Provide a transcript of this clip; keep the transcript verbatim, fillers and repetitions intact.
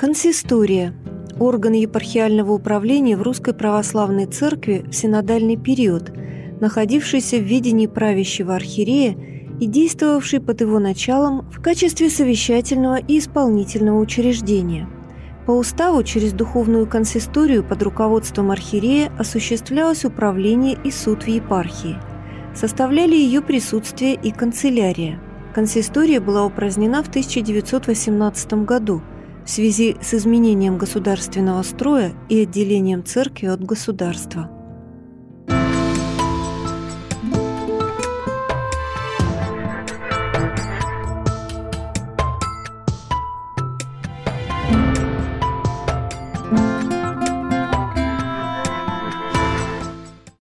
Консистория – орган епархиального управления в Русской Православной Церкви в синодальный период, находившийся в ведении правящего архиерея и действовавший под его началом в качестве совещательного и исполнительного учреждения. По уставу через духовную консисторию под руководством архиерея осуществлялось управление и суд в епархии. Составляли ее присутствие и канцелярия. Консистория была упразднена в тысяча девятьсот восемнадцатом году в связи с изменением государственного строя и отделением церкви от государства.